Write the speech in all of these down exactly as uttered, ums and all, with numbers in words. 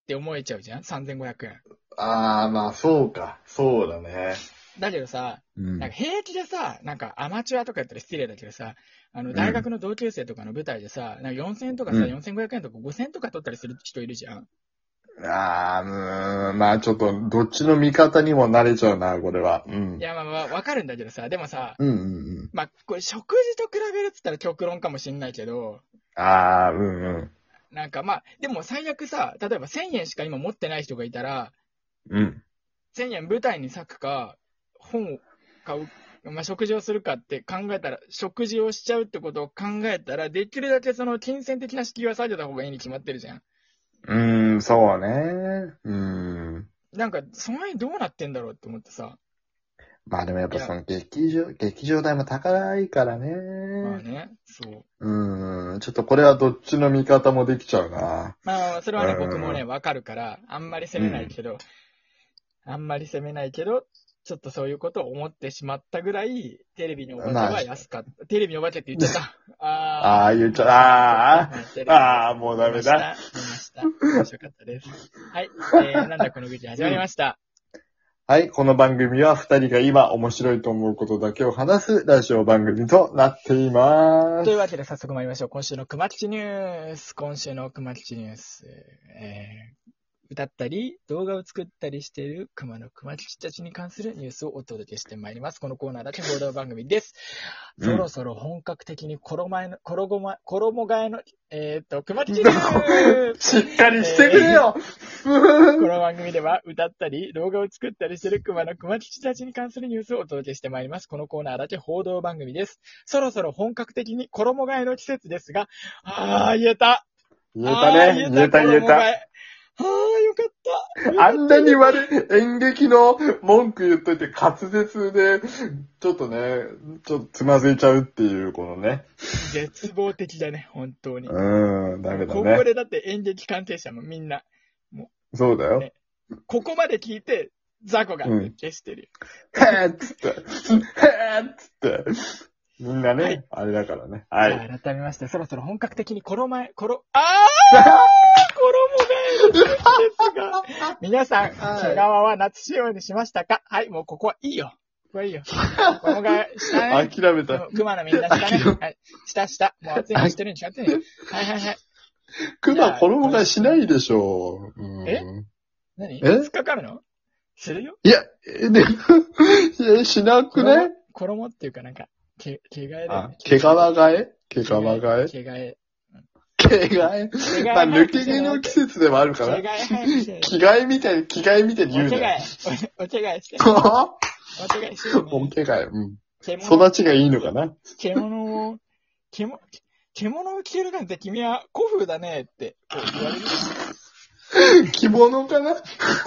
って思えちゃうじゃん ?さんぜんごひゃくえん。 あー、まあ、そうか。そうだね。 だけどさ、 うん。 なんか平気でさ、なんかアマチュアとかやったら失礼だけどさ、あの、大学の同級生とかの舞台でさ、なんかよんせんえんとかさ、 うんよんせんごひゃくえんとかごせんえんとか取ったりする人いるじゃん。 あー、うーん、まあちょっと、どっちの味方にもなれちゃうな、これは。うん。 いや、まあまあ、わかるんだけどさ、でもさ、 うんうんうん。 まあ、これ食事と比べるっつったら極論かもしんないけど、 あー、うんうん。 なんかまあ、でも最悪さ、例えばせんえんしか今持ってない人がいたら、 うん。 せんえん舞台に割くか、本を買う、まあ、食事をするかって考えたら、食事をしちゃうってことを考えたら、できるだけその金銭的な敷居は下げた方がいいに決まってるじゃん。 うーん、そうね。うーん。 なんか、その辺どうなってんだろうって思ってさ。 まあでもやっいや、 ぱその劇場、劇場代も高いからね。 まあね、そう。 うーん、ちょっとこれはどっちの味方もできちゃうな。 まあ、それうはね、僕もね、 ーん。 わかるから、あんまり責うん。 めないけど、あんまり責めないけど、ちょっとそういうことを思ってしまったぐらい、テレビのお化けまあ、 は安かった。テレビのお化けって言っちゃった。あああ、言っちゃ、あー、テレあ、 ビのお化ああ、 けもう見ました。 ダメだ。 見ました。面白かったです。はい。えー、なんだこの愚痴始まりました。 はい、この番組は二人が今面白いと思うことだけを話すラジオ番組となっています。 というわけで早速参りましょう。今週の熊吉ニュース。今週の熊吉ニュース。えー、歌ったり、動画を作ったりしている熊の熊吉たちに関するニュースをお届けしてまいります。このコーナーだけ報道番組です。 うんそろそろ本格的に衣替えの、衣ま、衣替えの、えーっと、熊吉ニュースしっかりしてくれよ、 この番組では歌ったり、動画を作ったりする熊の熊吉たちに関するニュースをお届けしてまいります。このコーナーだけ報道番組です。そろそろ本格的に衣替えの季節ですが、あー、言えた。 言えたね。 あー言えた言えた。 衣替えあー、よかった。よかったあんなに悪い演劇の文句言っといて滑舌で、ちょっとね、ちょっとつまずいちゃうっていう、このね。 絶望的だね、本当に。 うーん、ダメだここね。 でだって演劇関係者もみんな、もそうだよ。 うね、ここまで聞いて、雑魚がって消してるよ。 へーっつって。へーっつって。みんなね、 はいあれだからね。はじい。 ゃあ改めまして、そろそろ本格的に衣替え、衣、あー衣替えの季節ですが、皆さん、 はい毛皮は夏仕様にしましたか？はい、もうここはいいよ。ここはいいよ。衣替えしたね。 諦めた。 熊のみんなしたね。はい。したした。もう暑いのにしてるに違ってね。はいはいはい。 熊衣替えしないでしょう。うん、 え何？ え突っかかるの？するよ。 いや、えで、いや、しなくね衣、衣っていうかなんか、毛、毛替えだよあね。、 毛皮替え毛皮替え毛替え。 毛替えまあ、抜け毛の季節でもあるか毛ら。 替え早くして。 着替えみたいに、着替えみたいに言うお着替ね。 え。お着替えして。 おお着替えして、ね。 お着替え。うん。 獣育ちがいいのかな獣を、獣、獣を着てるなんて君は古風だねって、こう言われる。 着物かな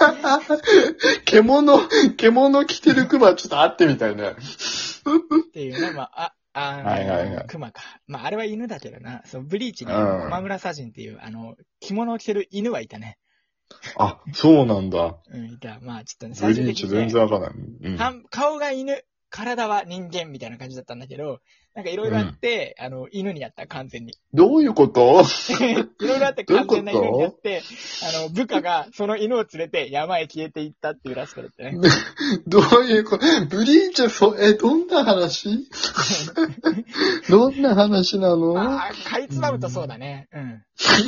獣、獣着てる熊ちょっと会ってみたいね。 っていうね、まあ、あ、あの、 はいはいはい熊か。まあ、あれは犬だけどな。そのブリーチに、 うん駒村サジンっていう、あの、着物を着てる犬はいたね。 あ、そうなんだ。 うん、いた。まあ、ちょっとね、 ブ最終的に、 リーチ全ね、 然わかんない。うん。 半顔が犬、体は人間みたいな感じだったんだけど、なんかいろいろあって、うん、あの、犬になった、完全に。 どういうこといろいろあって完全な犬になって、あの、部下がその犬を連れて山へ消えていったっていうらしくだってね。 どういうことブリーチはそ、え、どんな話どんな話なのああ、かいつまむとそうだね。うん。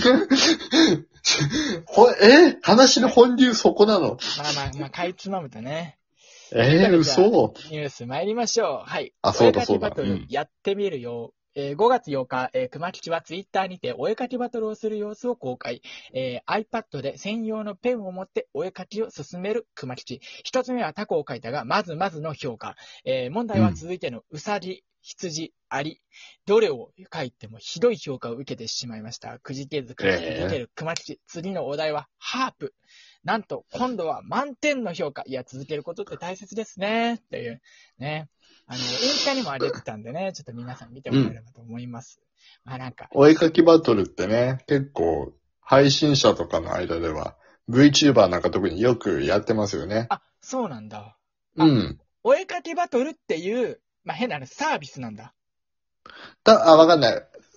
ほえ話の本流そこなのまあまあまあ、かいつまむとね。 えー、嘘ニュース参りましょう。はい。 あ、そうだそうだ。 お絵かきバトルやってみるよ。うん、えー、ごがつようか、えー、熊吉はツイッターにてお絵かきバトルをする様子を公開。えー、iPad で専用のペンを持ってお絵かきを進める熊吉。一つ目はタコを描いたが、まずまずの評価。えー、問題は続いてのうさぎ、羊、アリ。どれを描いてもひどい評価を受けてしまいました。くじけずくじける熊吉。次のお題はハープ。なんと、今度は満点の評価。いや、続けることって大切ですね。という、ね。あの、インスタにも上げてたんでね、ちょっと皆さん見てもらえればと思います。うん、まあなんか。 お絵かきバトルってね、結構、配信者とかの間では、VTuber なんか特によくやってますよね。 あ、そうなんだ。 うん。 お絵かきバトルっていう、まあ変なサービスなんだ。 た、あ、わかんない。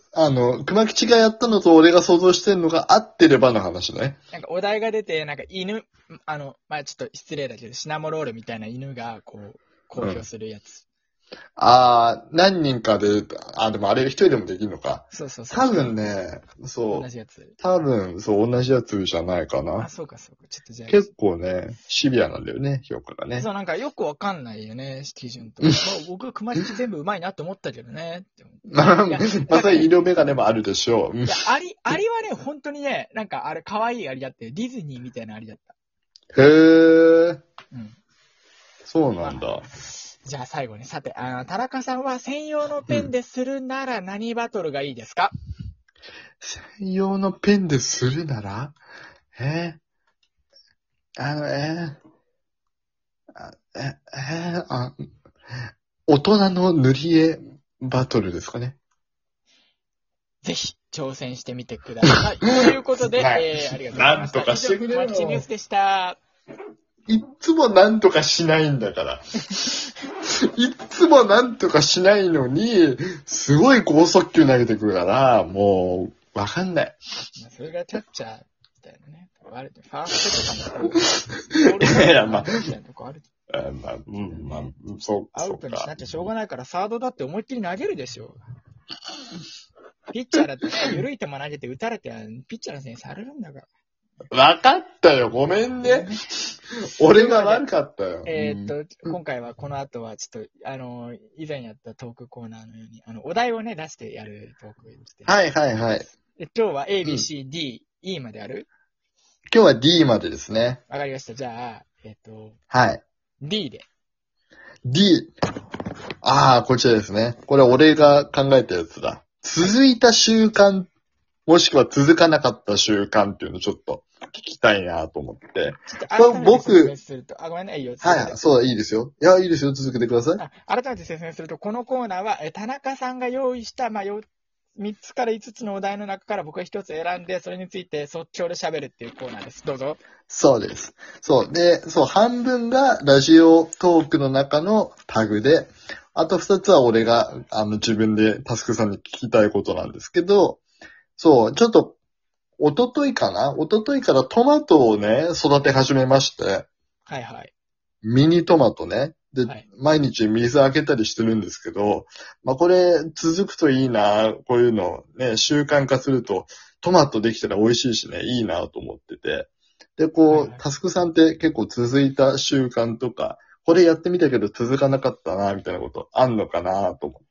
あの、熊吉がやったのと俺が想像してるのが合ってればの話ね。 なんかお題が出て、なんか犬、あの、まあちょっと失礼だけど、シナモロールみたいな犬が、こう、公表するやつ。 あー、何人かで、あ、でもあれ一人でもできるのか。 そうそうそう。 多分ね、そう。 同じやつ。 多分、そう、同じやつじゃないかあ、 な。 そうかそうか。ちょっとじゃあ。 結構ね、シビアなんだよね、評価がね。 そう、なんかよくわかんないよね、基準とか。もう僕、熊吉全部うまいなと思ったけどね。って思ってまあ、 いやまさに色眼鏡もあるでしょう。うんいや、アリ、アリはね、本当にね、なんかあれ、可愛いアリだって、ディズニーみたいなアリだった。 へー、 うん。 そうなんだ。 じゃあ最後に、さて、あの、田中さんは専用のペンでするなら何バトルがいいですか？ 専用のペンでするならえー、あの、えー、あえ、えー、あ、大人の塗り絵バトルですかね。 ぜひ、挑戦してみてください。ということで、 はいえー、ありがとうございました。 なんとかしてくれよ以上、熊吉ニュースでした。 いっつもなんとかしないんだから。いっつもなんとかしないのに、すごい高速球投げてくるから、もう、わかんない。 それがキャッチャーみたいなね。あれファーストとかもこう、 いやまあみたいなとこある。 あまあ、うん、まあ、そうアそうかウトにしなきゃしょうがないから、サードだって思いっきり投げるでしょ。ピッチャーだってね、緩い球投げて打たれて、ピッチャーのせいにされるんだから。 わかったよ、ごめんね。俺が悪かったよ。 えーっうんと、今回はこの後はちょっと、あの、以前やったトークコーナーのように、あの、お題をね、出してやるトークをして。 はいはいはい。 で今日は A、B、C、D、E まである？ 今日は D までですね。 わかりました。じゃあ、えーっと、 はい。 D で。 D。ああ、こちらですね。これ俺が考えたやつだ。続いた習慣、もしくは続かなかった習慣っていうのをちょっと聞きたいなと思って。 ちょっと改めて説明すると、あ、ごめんね、いいよ。 はい、そう、いいですよ。いや、いいですよ。続けてください。 あ改めて説明すると、このコーナーは、え田中さんが用意した、まあ、よみっつからいつつのお題の中から僕がひとつ選んで、それについて即興で喋るっていうコーナーです。どうぞ。 そうです。そう。で、そう、半分がラジオトークの中のタグで、あと二つは俺が、あの、自分でタスクさんに聞きたいことなんですけど、そう、ちょっと、一昨日かな一昨日からトマトをね、育て始めまして、 はいはい。 ミニトマトね。で、 はい、 毎日水あげたりしてるんですけど、まあこれ続くといいな、こういうのね、習慣化すると、トマトできたら美味しいしね、いいなと思ってて。で、こう、 はいはい、 タスクさんって結構続いた習慣とか、これやってみたけど続かなかったな、みたいなことあんのかなと思って。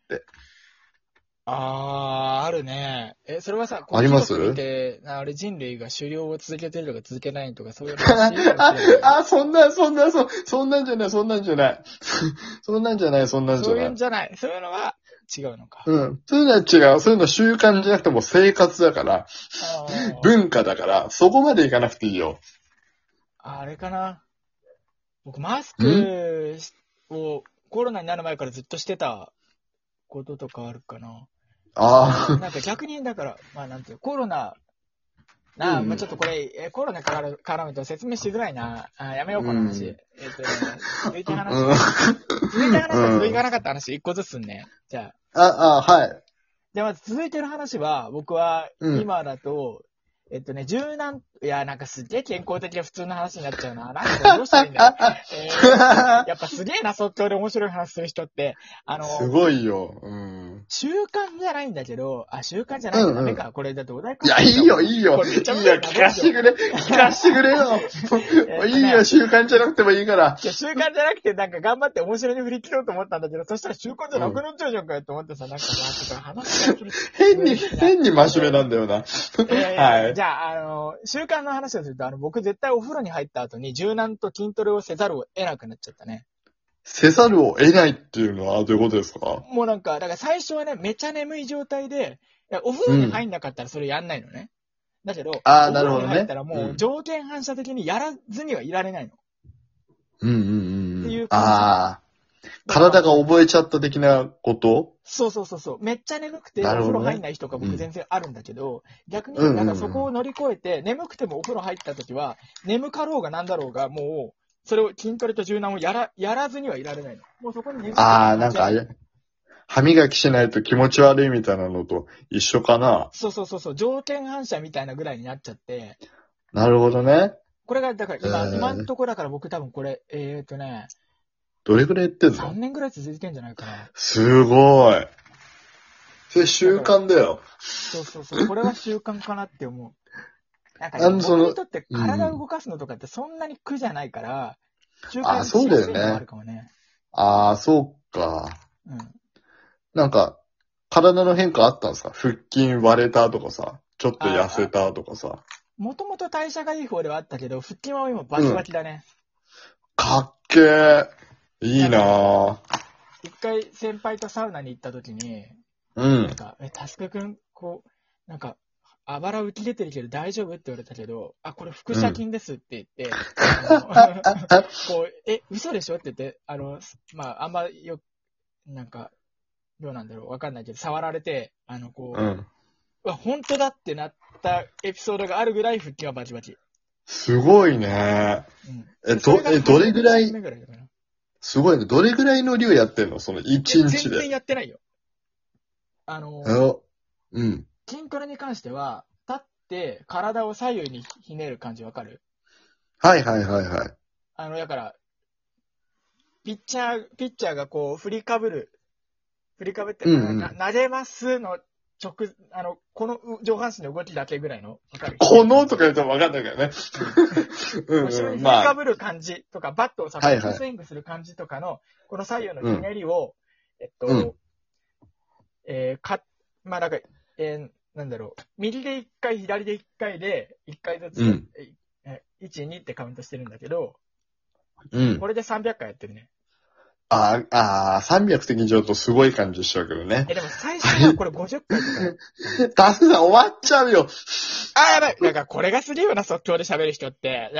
あー、あるね。え、それはさ、こうあります広く見て、あれ人類が狩猟を続けてるとか続けないとか、そういう話あ、あ、そんな、そんな、そ、そんなんじゃない、そんなんじゃない。そんなんじゃない、そんなんじそういゃない。 うんじゃない。そういうのは違うのか。 うん。そういうのは違う。そういうの習慣じゃなくても生活だから、 あー文化だから、そこまでいかなくていいよ。 あれかな。僕、マスクをコロナになる前からずっとしてたこととかあるかな。 あなんか逆に、だから、まあなんていう、コロナ、なあ、 うんまあちょっとこれ、えコロナから絡むと説明しづらいな。あやめよう、この話。 うんえっ、とね、続いて話うんは、続いて話は続いかなかった話、一個ずつね。じゃあ。 あ、あ、はい。 で、まず続いてる話は、僕は、 うん今だと、えっとね、柔軟、いや、なんかすっげえ健康的な普通の話になっちゃうな。なんかどうしたらいいんだよ。えー、やっぱすげえな、即興で面白い話する人って。あの、 すごいよ。うん。 習慣じゃないんだけど、あ、習慣じゃないとダメか。 うんこれだってお題いや、いいよ、いいよ。 これめっちゃいいよ、聞かしてくれ。聞かしてくれよ。いいよ、習慣じゃなくてもいいから。 いや、習慣じゃなくて、なんか頑張って面白いに振り切ろうと思ったんだけど、そしたら習慣じゃなくなっちゃうじゃんかよと思ってさ、なんかさ、とか話が変に、変に真面目なんだよな。はい。 じゃあ、あの、習慣の話をすると、あの、僕絶対お風呂に入った後に柔軟と筋トレをせざるを得なくなっちゃったね。 せざるを得ないっていうのはどういうことですか？ もうなんか、だから最初はね、めちゃ眠い状態で、いやお風呂に入んなかったらそれやんないのね。だけど、 あーお風呂になるほどね入ったらもう条件反射的にやらずにはいられないの。 うんうんうん。 っていう感じああ。体が覚えちゃった的なことそうそうそうそう。めっちゃ眠くて、おなるほどね風呂入んない人が僕全然あるんだけど、逆にうんうんうんなんかそこを乗り越えて、眠くてもお風呂入った時は、眠かろうがなんだろうが、もう、それを筋トレと柔軟をやら、やらずにはいられないの。もうそこに眠くてああ、なんかあれ、 歯磨きしないと気持ち悪いみたいなのと一緒かな。 そうそうそうそう、条件反射みたいなぐらいになっちゃって、 なるほどね。 これが、だから今、 えー今んとこだから僕多分これ、えーとね、 どれぐらいやってんの？ さんねんぐらい続いてんじゃないかな。 すごい。それ習慣だよ。 そうそうそう、これは習慣かなって思う。なんかね、 あのその僕にとって体を動かすのとかってそんなに苦じゃないから、習慣あ、 にしそうだよやすいのはあね。 るかもね。 ああ、そうか。 うん。 なんか、体の変化あったんですか？腹筋割れたとかさ、ちょっと痩せたとかさ。 もともと代謝がいい方ではあったけど、腹筋は今バキバキだね。 かっけー。いいなぁ。 一回先輩とサウナに行った時に、 うんなん。か、え、タスクくん、こう、なんか、あばら浮き出てるけど大丈夫って言われたけど、あ、これ腹斜筋ですって言って、あのこう、え、嘘でしょって言って、あの、まあ、あんまよ、なんか、どうなんだろう、わかんないけど、触られて、あの、こう、 うん。 うわ、本当だってなったエピソードがあるぐらい腹筋はバチバチ。 すごいね。 うん。 え、ど、え、どれぐらい、 目ぐらいだからすごいね。どれぐらいの量やってんの？その一日全然で。 やってないよ。あの、 あうん。 筋トレに関しては、立って体を左右にひねる感じわかる？ はいはいはいはい。 あの、だから、ピッチャー、ピッチャーがこう、振りかぶる、振りかぶって、 うんうんな投げますの直、あの、この上半身の動きだけぐらいの、わかる？ このとか言うとわかんないからね。うん後ろにうん。まあ。 振りかぶる感じとか、バットをさ、 はいはいフルスイングする感じとかの、この左右のひねりを、えっと、 うんえー、か、まあ、なんか、えー、なんだろう、右でいっかい、左でいっかいで、いっかいずつ、 うんえいち、にってカウントしてるんだけど、 うんこ。れでさんびゃっかいやってるね。 あーあー、さんびゃく的にちょっとすごい感じしちゃうけどね。 え、でも最初はこれごじゅっかいとかよ。 タスさん終わっちゃうよ。 あ、やばい。だからこれがすげえよな、即興で喋る人って。